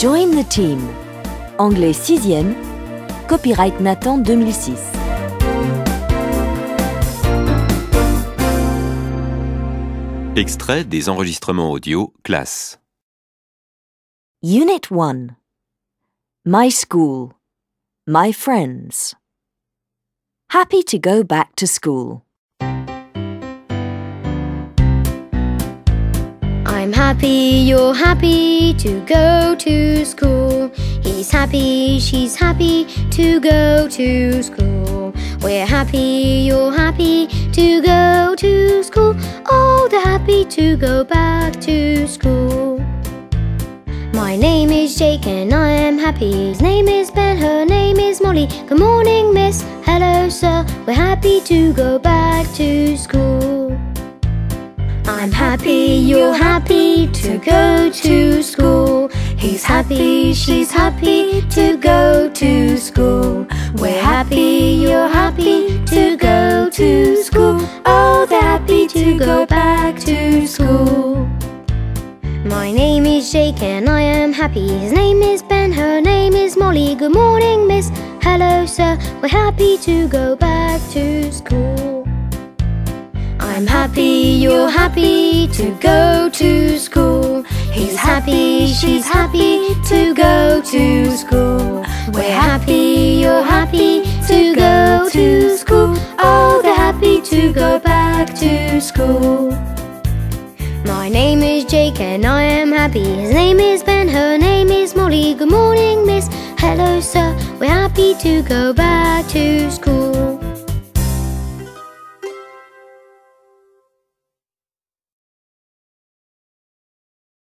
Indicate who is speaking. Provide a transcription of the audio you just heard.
Speaker 1: Join the team. Anglais 6e. Copyright Nathan 2006.
Speaker 2: Extrait des enregistrements audio classe.
Speaker 1: Unit 1. My school. My friends. Happy to go back to school.
Speaker 3: I'm happy, you're happy to go to school. He's happy, she's happy to go to school. We're happy, you're happy to go to school. Oh, they're happy to go back to school. My name is Jake and I am happy. His name is Ben, her name is Molly. Good morning, miss. Hello, sir. We're happy to go back to school. I'm happy, you're happy to go to school. He's happy, she's happy to go to school. We're happy, you're happy to go to school. Oh, they're happy to go back to school. My name is Jake and I am happy. His name is Ben, her name is Molly. Good morning, miss. Hello, sir. We're happy to go back to school. I'm happy, you're happy to go to school. He's happy, she's happy to go to school. We're happy, you're happy to go to school. Oh, they're happy to go back to school. My name is Jake and I am happy. His name is Ben, her name is Molly. Good morning, miss. Hello, sir. We're happy to go back to school.